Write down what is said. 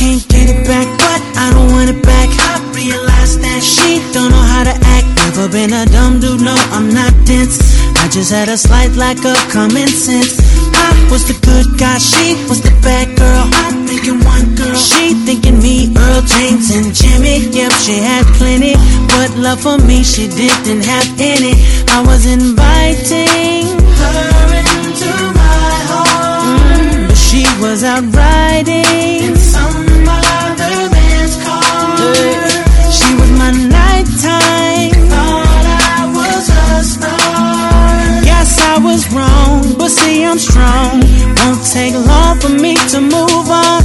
can't get it back, but I don't want it back. I realize that she don't know how to act. Never been a dumb dude, no, I'm not dense. I just had a slight lack of common sense. I was the good guy, she was the bad girl. I'm thinking one girl, she thinking me, Earl, James, and Jimmy. Yep, she had plenty, but love for me she didn't have any. I was inviting her into my home, but she was out riding in some other man's car. She was my nighttime, thought I was a star. Guess I was wrong, but see I'm strong. Won't take long for me to move on.